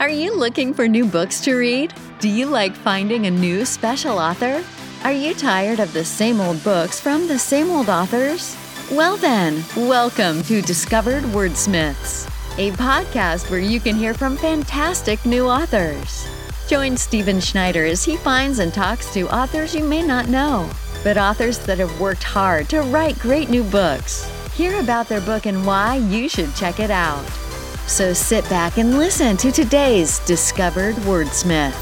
Are you looking for new books to read? Do you like finding a new special author? Are you tired of the same old books from the same old authors? Well then, welcome to Discovered Wordsmiths, a podcast where you can hear from fantastic new authors. Join Stephen Schneider as he finds and talks to authors you may not know, but authors that have worked hard to write great new books. Hear about their book and why you should check it out. So sit back and listen to today's Discovered Wordsmith.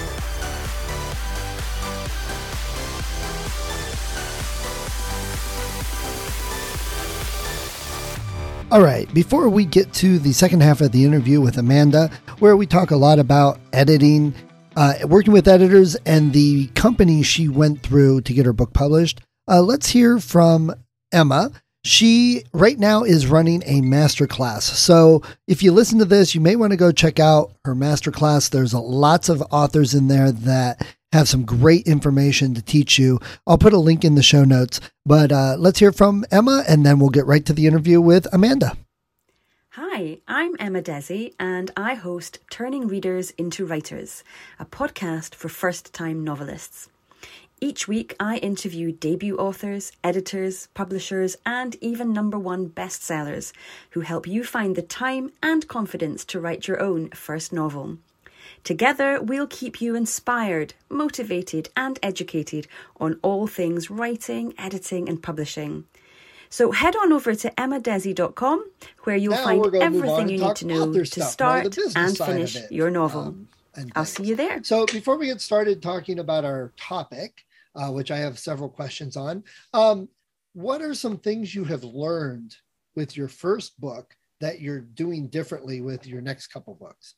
All right, before we get to the second half of the interview with Amanda, where we talk a lot about editing, working with editors and the company she went through to get her book published, let's hear from Emma. She right now is running a masterclass. So if you listen to this, you may want to go check out her masterclass. There's lots of authors in there that have some great information to teach you. I'll put a link in the show notes, but let's hear from Emma and then we'll get right to the interview with Amanda. Hi, I'm Emma Desi and I host Turning Readers into Writers, a podcast for first-time novelists. Each week, I interview debut authors, editors, publishers, and even #1 bestsellers who help you find the time and confidence to write your own first novel. Together, we'll keep you inspired, motivated, and educated on all things writing, editing, and publishing. So head on over to emmadesi.com, where you'll find everything you need to know to start and finish your novel. I'll see you there. So before we get started talking about our topic, which I have several questions on, what are some things you have learned with your first book that you're doing differently with your next couple books?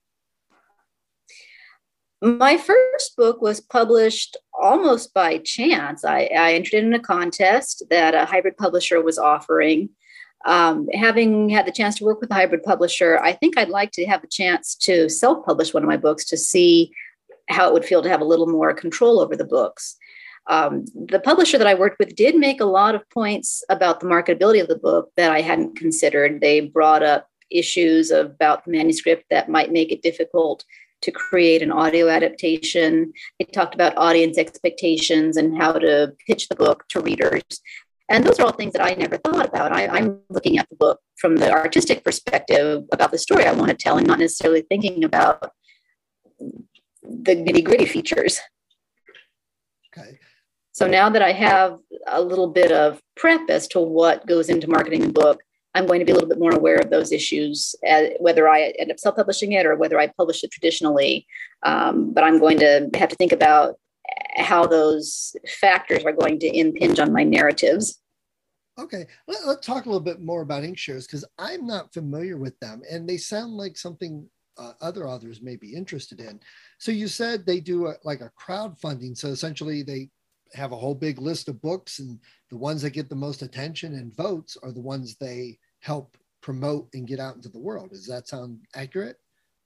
My first book was published almost by chance. I entered in a contest that a hybrid publisher was offering. Having had the chance to work with a hybrid publisher, I think I'd like to have a chance to self-publish one of my books to see how it would feel to have a little more control over the books. The publisher that I worked with did make a lot of points about the marketability of the book that I hadn't considered. They brought up issues about the manuscript that might make it difficult to create an audio adaptation. They talked about audience expectations and how to pitch the book to readers. And those are all things that I never thought about. I'm looking at the book from the artistic perspective about the story I want to tell and not necessarily thinking about the nitty-gritty features. Okay. So now that I have a little bit of prep as to what goes into marketing the book, I'm going to be a little bit more aware of those issues, whether I end up self-publishing it or whether I publish it traditionally. But I'm going to have to think about how those factors are going to impinge on my narratives. Okay, let's talk a little bit more about Inkshares because I'm not familiar with them and they sound like something other authors may be interested in. So you said they do like a crowdfunding. So essentially they have a whole big list of books and the ones that get the most attention and votes are the ones they help promote and get out into the world. Does that sound accurate?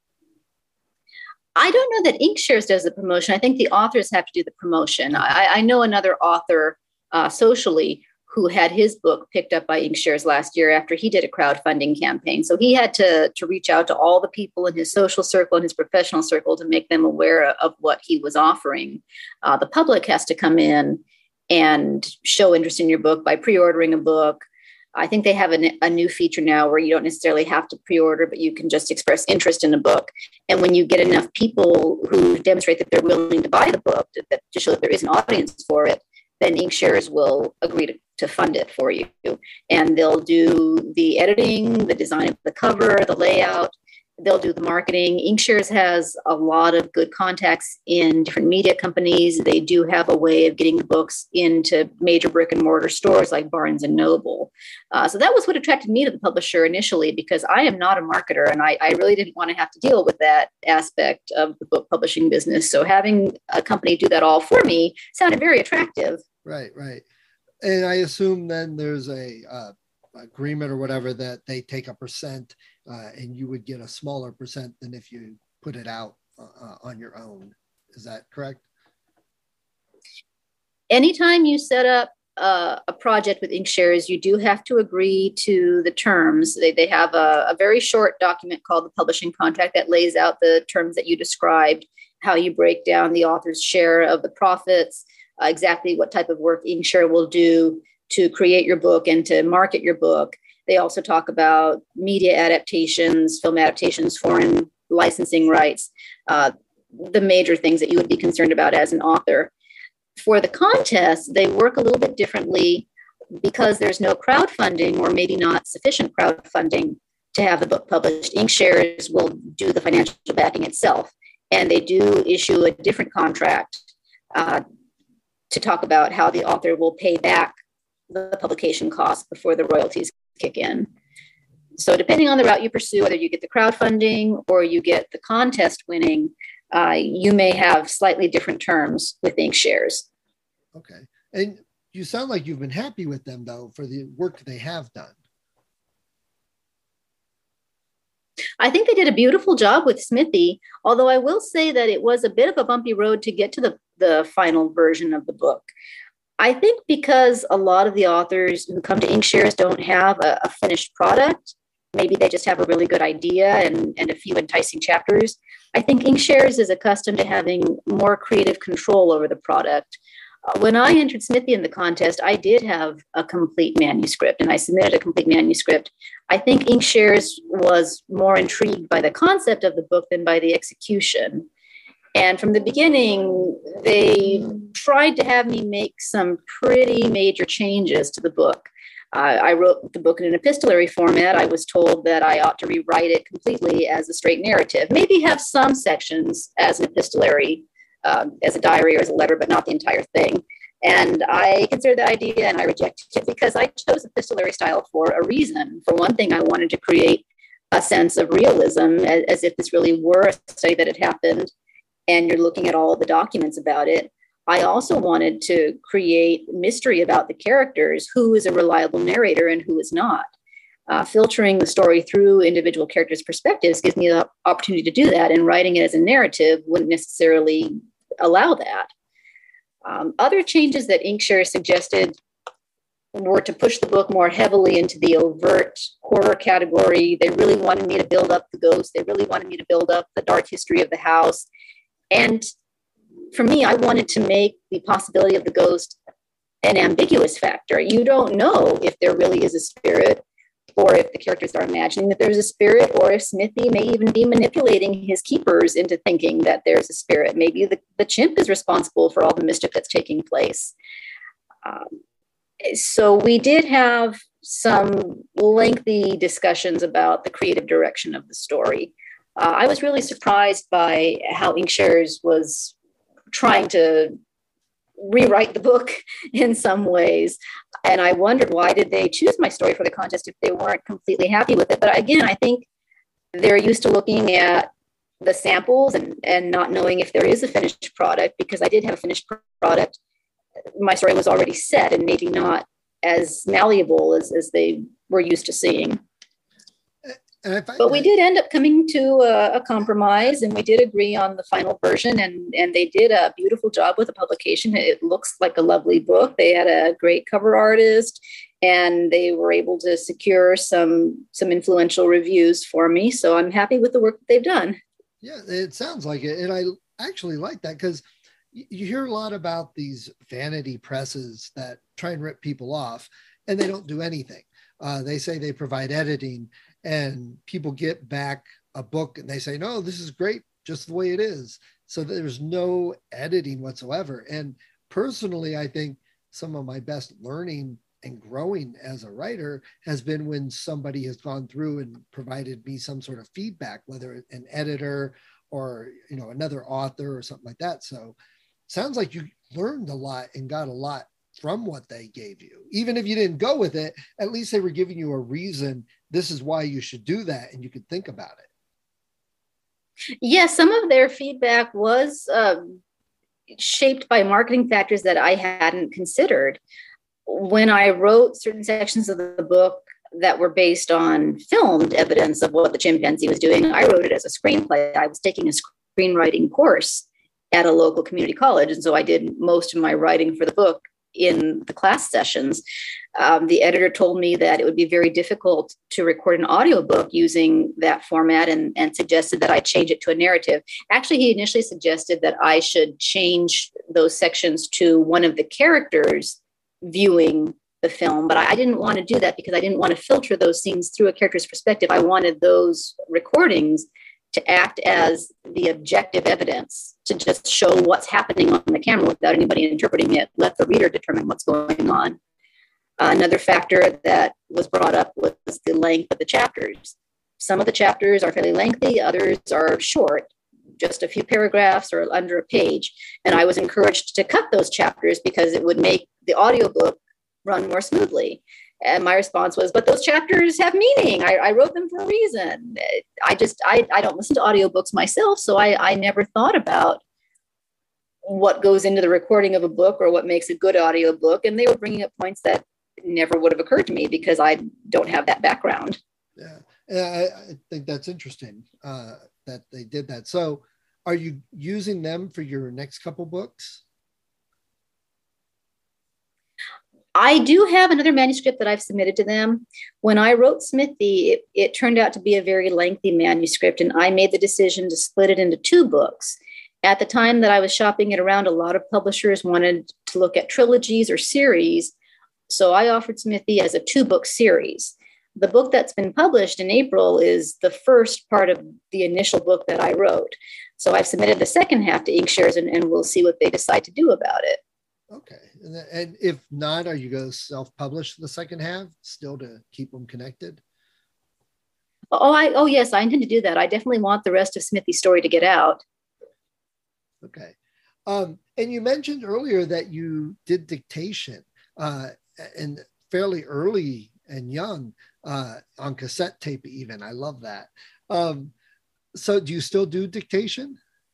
I don't know that Inkshares does the promotion. I think the authors have to do the promotion. I know another author socially who had his book picked up by Inkshares last year after he did a crowdfunding campaign. So he had to reach out to all the people in his social circle and his professional circle to make them aware of what he was offering. The public has to come in and show interest in your book by pre-ordering a book. I think they have a new feature now where you don't necessarily have to pre-order, but you can just express interest in a book. And when you get enough people who demonstrate that they're willing to buy the book to show that there is an audience for it, then Inkshares will agree to fund it for you. And they'll do the editing, the design of the cover, the layout. They'll do the marketing. Inkshares has a lot of good contacts in different media companies. They do have a way of getting the books into major brick and mortar stores like Barnes and Noble. So that was what attracted me to the publisher initially, because I am not a marketer and I really didn't want to have to deal with that aspect of the book publishing business. So having a company do that all for me sounded very attractive. Right. And I assume then there's a agreement or whatever that they take a percent and you would get a smaller percent than if you put it out on your own. Is that correct? Anytime you set up a project with Inkshares, you do have to agree to the terms. They have a very short document called the publishing contract that lays out the terms that you described, how you break down the author's share of the profits, exactly what type of work Inkshare will do to create your book and to market your book. They also talk about media adaptations, film adaptations, foreign licensing rights, the major things that you would be concerned about as an author. For the contest, they work a little bit differently because there's no crowdfunding or maybe not sufficient crowdfunding to have the book published. Inkshares will do the financial backing itself, and they do issue a different contract to talk about how the author will pay back the publication costs before the royalties kick in. So depending on the route you pursue, whether you get the crowdfunding or you get the contest winning, you may have slightly different terms with Inkshares. Okay. And you sound like you've been happy with them, though, for the work they have done. I think they did a beautiful job with Smithy, although I will say that it was a bit of a bumpy road to get to the final version of the book. I think because a lot of the authors who come to Inkshares don't have a finished product, maybe they just have a really good idea and a few enticing chapters. I think Inkshares is accustomed to having more creative control over the product. When I entered Smithy in the contest, I did have a complete manuscript and I submitted a complete manuscript. I think Inkshares was more intrigued by the concept of the book than by the execution. And from the beginning, they tried to have me make some pretty major changes to the book. I wrote the book in an epistolary format. I was told that I ought to rewrite it completely as a straight narrative, maybe have some sections as an epistolary, as a diary or as a letter, but not the entire thing. And I considered that idea and I rejected it because I chose epistolary style for a reason. For one thing, I wanted to create a sense of realism as if this really were a study that had happened and you're looking at all the documents about it. I also wanted to create mystery about the characters, who is a reliable narrator and who is not. Filtering the story through individual characters' perspectives gives me the opportunity to do that, and writing it as a narrative wouldn't necessarily allow that. Other changes that Inkshares suggested were to push the book more heavily into the overt horror category. They really wanted me to build up the ghost. They really wanted me to build up the dark history of the house. And for me, I wanted to make the possibility of the ghost an ambiguous factor. You don't know if there really is a spirit, or if the characters are imagining that there's a spirit, or if Smithy may even be manipulating his keepers into thinking that there's a spirit. Maybe the chimp is responsible for all the mischief that's taking place. So we did have some lengthy discussions about the creative direction of the story. I was really surprised by how Inkshares was trying to rewrite the book in some ways. And I wondered, why did they choose my story for the contest if they weren't completely happy with it? But again, I think they're used to looking at the samples and not knowing if there is a finished product, because I did have a finished product. My story was already set and maybe not as malleable as they were used to seeing. But we did end up coming to a compromise, and we did agree on the final version, and they did a beautiful job with the publication. It looks like a lovely book. They had a great cover artist, and they were able to secure some influential reviews for me. So I'm happy with the work that they've done. Yeah, it sounds like it. And I actually like that, because you hear a lot about these vanity presses that try and rip people off, and they don't do anything. They say they provide editing, and people get back a book and they say, no, this is great just the way it is. So there's no editing whatsoever. And personally, I think some of my best learning and growing as a writer has been when somebody has gone through and provided me some sort of feedback, whether an editor or, another author or something like that. So sounds like you learned a lot and got a lot from what they gave you. Even if you didn't go with it, at least they were giving you a reason. This is why you should do that, and you could think about it. Yeah, some of their feedback was shaped by marketing factors that I hadn't considered. When I wrote certain sections of the book that were based on filmed evidence of what the chimpanzee was doing, I wrote it as a screenplay. I was taking a screenwriting course at a local community college, and so I did most of my writing for the book in the class sessions. The editor told me that it would be very difficult to record an audiobook using that format and suggested that I change it to a narrative. Actually, he initially suggested that I should change those sections to one of the characters viewing the film, but I didn't want to do that because I didn't want to filter those scenes through a character's perspective. I wanted those recordings to act as the objective evidence, to just show what's happening on the camera without anybody interpreting it, let the reader determine what's going on. Another factor that was brought up was the length of the chapters. Some of the chapters are fairly lengthy, others are short, just a few paragraphs or under a page. And I was encouraged to cut those chapters because it would make the audiobook run more smoothly. And my response was, but those chapters have meaning. I wrote them for a reason. I don't listen to audiobooks myself, so I never thought about what goes into the recording of a book or what makes a good audiobook. And they were bringing up points that never would have occurred to me because I don't have that background. Yeah, I think that's interesting that they did that. So are you using them for your next couple books? I do have another manuscript that I've submitted to them. When I wrote Smithy, it turned out to be a very lengthy manuscript, and I made the decision to split it into 2 books. At the time that I was shopping it around, a lot of publishers wanted to look at trilogies or series, so I offered Smithy as a 2-book series. The book that's been published in April is the first part of the initial book that I wrote. So I've submitted the second half to Inkshares, and we'll see what they decide to do about it. Okay. And if not, are you going to self-publish the second half still to keep them connected? Oh, yes, I intend to do that. I definitely want the rest of Smithy's story to get out. Okay. And you mentioned earlier that you did dictation and fairly early and young on cassette tape even. I love that. So do you still do dictation?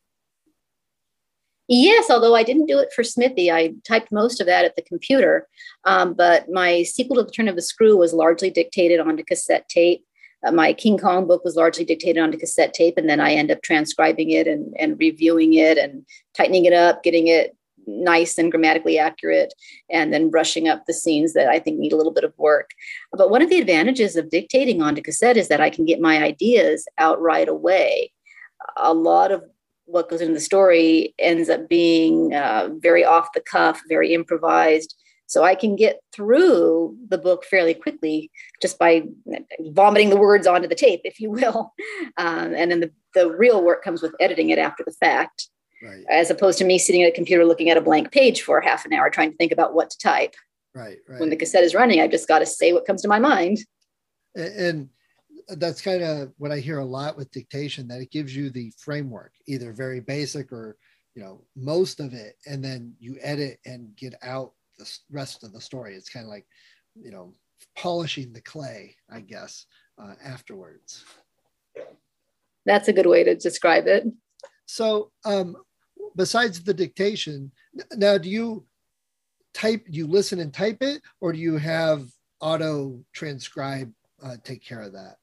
Yes, although I didn't do it for Smithy. I typed most of that at the computer. But my sequel to The Turn of the Screw was largely dictated onto cassette tape. My King Kong book was largely dictated onto cassette tape. And then I end up transcribing it and reviewing it and tightening it up, getting it nice and grammatically accurate, and then brushing up the scenes that I think need a little bit of work. But one of the advantages of dictating onto cassette is that I can get my ideas out right away. A lot of what goes into the story ends up being very off the cuff, very improvised. So I can get through the book fairly quickly just by vomiting the words onto the tape, if you will. And then the real work comes with editing it after the fact, right, as opposed to me sitting at a computer looking at a blank page for half an hour trying to think about what to type. Right. When the cassette is running, I've just got to say what comes to my mind. And that's kind of what I hear a lot with dictation, that it gives you the framework, either very basic or, most of it. And then you edit and get out the rest of the story. It's kind of like, polishing the clay, I guess, afterwards. That's a good way to describe it. So besides the dictation, now do you listen and type it, or do you have auto transcribe take care of that?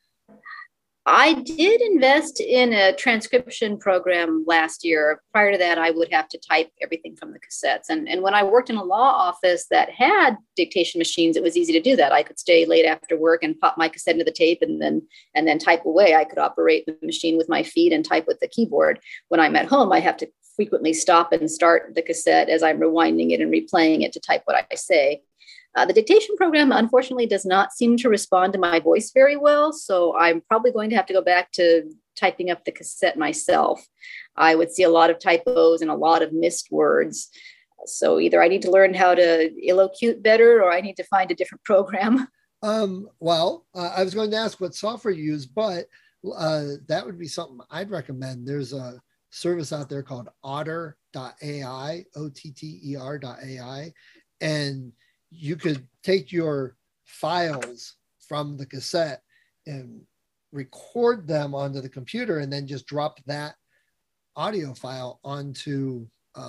I did invest in a transcription program last year. Prior to that, I would have to type everything from the cassettes. And when I worked in a law office that had dictation machines, it was easy to do that. I could stay late after work and pop my cassette into the tape and then type away. I could operate the machine with my feet and type with the keyboard. When I'm at home, I have to frequently stop and start the cassette as I'm rewinding it and replaying it to type what I say. The dictation program, unfortunately, does not seem to respond to my voice very well, so I'm probably going to have to go back to typing up the cassette myself. I would see a lot of typos and a lot of missed words. So either I need to learn how to illocute better, or I need to find a different program. I was going to ask what software you use, but that would be something I'd recommend. There's a service out there called Otter.ai, OTTER.ai, and you could take your files from the cassette and record them onto the computer and then just drop that audio file onto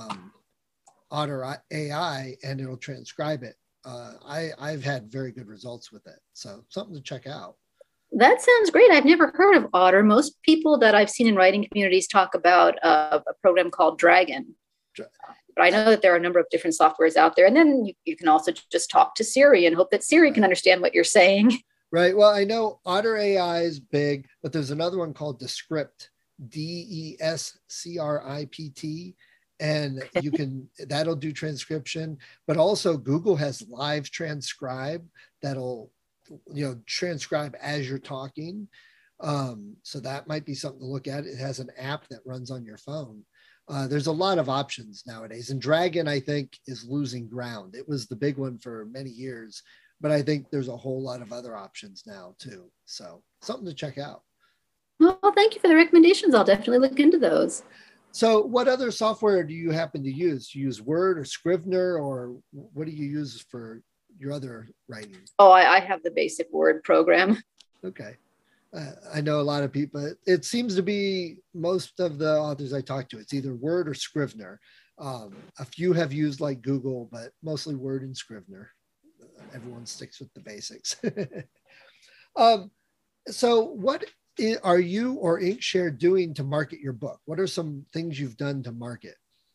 Otter AI and it'll transcribe it. I've had very good results with it. So something to check out. That sounds great. I've never heard of Otter. Most people that I've seen in writing communities talk about a program called Dragon. But I know that there are a number of different softwares out there. And then you can also just talk to Siri and hope that Siri can understand what you're saying. Right. Well, I know Otter AI is big, but there's another one called Descript, Descript. And you can, that'll do transcription, but also Google has Live Transcribe that'll, transcribe as you're talking. So that might be something to look at. It has an app that runs on your phone. There's a lot of options nowadays, and Dragon, I think, is losing ground. It was the big one for many years, but I think there's a whole lot of other options now too. So something to check out. Well, thank you for the recommendations. I'll definitely look into those. So what other software do you happen to use? Do you use Word or Scrivener, or what do you use for your other writing? Oh, I have the basic Word program. Okay. I know a lot of people, it seems to be most of the authors I talk to, it's either Word or Scrivener. A few have used like Google, but mostly Word and Scrivener. Everyone sticks with the basics. So what are you or Inkshare doing to market your book? What are some things you've done to market?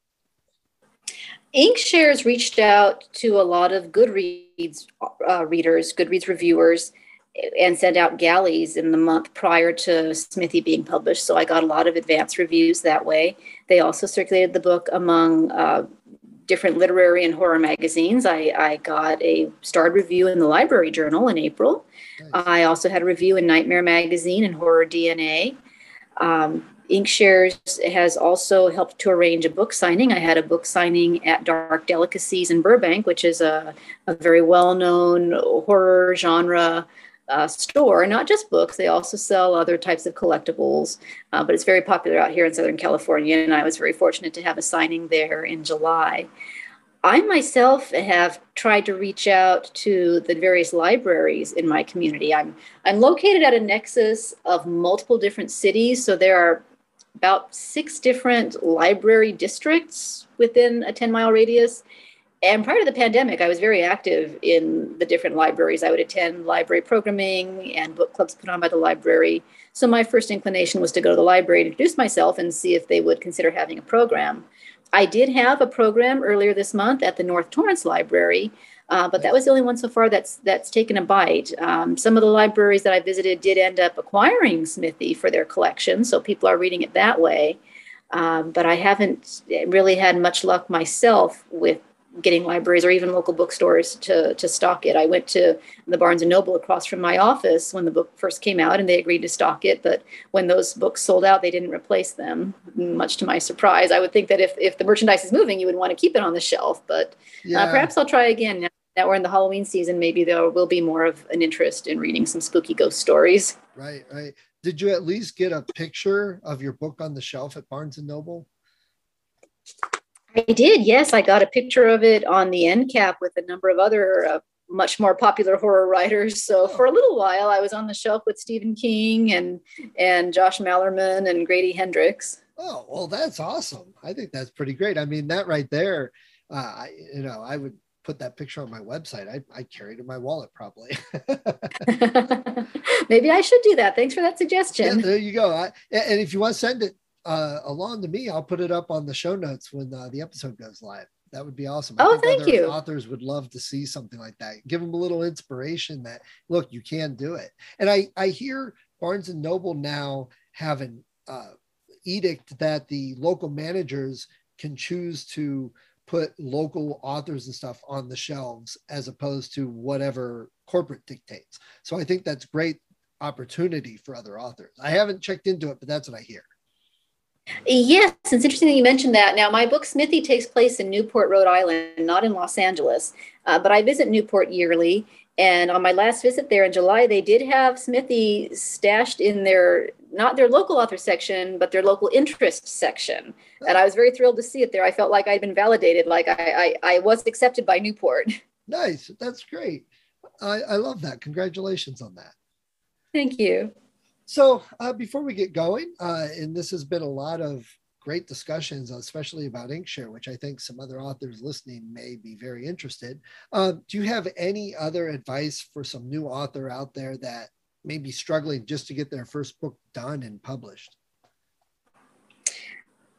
Inkshare's reached out to a lot of Goodreads readers, Goodreads reviewers, and sent out galleys in the month prior to Smithy being published. So I got a lot of advance reviews that way. They also circulated the book among different literary and horror magazines. I got a starred review in the Library Journal in April. Nice. I also had a review in Nightmare Magazine and Horror DNA. Inkshares has also helped to arrange a book signing. I had a book signing at Dark Delicacies in Burbank, which is a very well-known horror genre store, not just books. They also sell other types of collectibles, but it's very popular out here in Southern California, and I was very fortunate to have a signing there in July. I myself have tried to reach out to the various libraries in my community. I'm located at a nexus of multiple different cities, so there are about 6 different library districts within a 10-mile radius. And prior to the pandemic, I was very active in the different libraries. I would attend library programming and book clubs put on by the library. So my first inclination was to go to the library to introduce myself and see if they would consider having a program. I did have a program earlier this month at the North Torrance Library, but that was the only one so far that's taken a bite. Some of the libraries that I visited did end up acquiring Smithy for their collection, so people are reading it that way. But I haven't really had much luck myself with getting libraries or even local bookstores to stock it. I went to the Barnes & Noble across from my office when the book first came out, and they agreed to stock it. But when those books sold out, they didn't replace them, much to my surprise. I would think that if the merchandise is moving, you would want to keep it on the shelf. But perhaps I'll try again. Now that we're in the Halloween season, maybe there will be more of an interest in reading some spooky ghost stories. Right. Did you at least get a picture of your book on the shelf at Barnes & Noble? I did, yes. I got a picture of it on the end cap with a number of other much more popular horror writers. So for a little while, I was on the shelf with Stephen King and Josh Malerman and Grady Hendrix. Oh, well, that's awesome. I think that's pretty great. I mean, that right there, I would put that picture on my website. I carry it in my wallet probably. Maybe I should do that. Thanks for that suggestion. Yeah, there you go. And if you want to send it along to me, I'll put it up on the show notes when the episode goes live. That would be awesome. I think thank you. Authors would love to see something like that. Give them a little inspiration that, look, you can do it. And I hear Barnes & Noble now have an edict that the local managers can choose to put local authors and stuff on the shelves as opposed to whatever corporate dictates. So I think that's great opportunity for other authors. I haven't checked into it, but that's what I hear. Yes, it's interesting that you mentioned that. Now, my book Smithy takes place in Newport, Rhode Island, not in Los Angeles, but I visit Newport yearly. And on my last visit there in July, they did have Smithy stashed in not their local author section, but their local interest section. And I was very thrilled to see it there. I felt like I'd been validated, like I was accepted by Newport. Nice. That's great. I love that. Congratulations on that. Thank you. So before we get going, and this has been a lot of great discussions, especially about Inkshare, which I think some other authors listening may be very interested. Do you have any other advice for some new author out there that may be struggling just to get their first book done and published?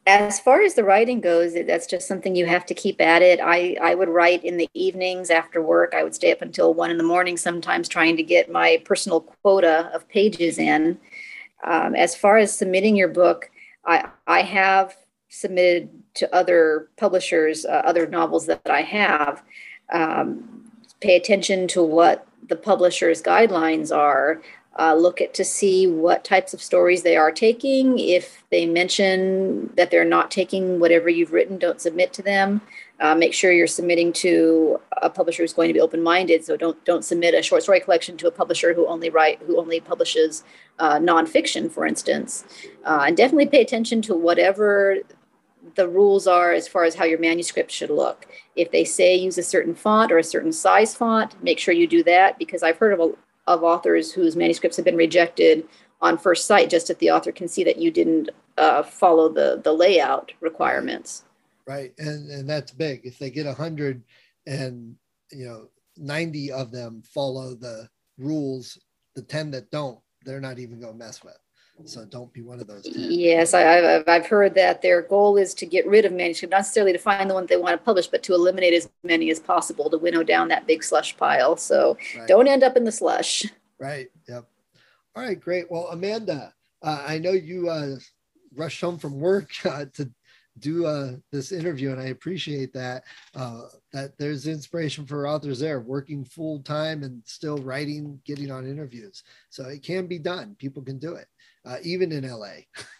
As far as the writing goes, that's just something you have to keep at it. I would write in the evenings after work. I would stay up until 1 a.m, sometimes trying to get my personal quota of pages in. As far as submitting your book, I have submitted to other publishers, other novels that I have. Pay attention to what the publisher's guidelines are. Look to see what types of stories they are taking. If they mention that they're not taking whatever you've written, don't submit to them. Make sure you're submitting to a publisher who's going to be open-minded. So don't submit a short story collection to a publisher who only publishes nonfiction, for instance. And definitely pay attention to whatever the rules are as far as how your manuscript should look. If they say use a certain font or a certain size font, make sure you do that, because I've heard of authors whose manuscripts have been rejected on first sight, just that the author can see that you didn't follow the layout requirements. Right, and that's big. If they get 100 and 90 of them follow the rules, the 10 that don't, they're not even going to mess with. So don't be one of those 10. Yes, I've heard that their goal is to get rid of manuscript, not necessarily to find the one they want to publish, but to eliminate as many as possible to winnow down that big slush pile. So Don't end up in the slush. Right. Yep. All right, great. Well, Amanda, I know you rushed home from work to do this interview, and I appreciate that there's inspiration for authors there working full time and still writing, getting on interviews. So it can be done. People can do it, even in LA.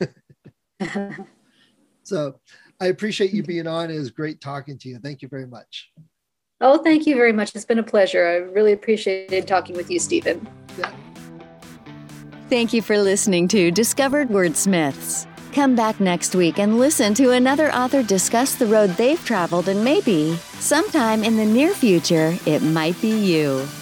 So I appreciate you being on. It was great talking to you. Thank you very much. Oh, thank you very much. It's been a pleasure. I really appreciated talking with you, Stephen. Yeah. Thank you for listening to Discovered Wordsmiths. Come back next week and listen to another author discuss the road they've traveled, and maybe, sometime in the near future, it might be you.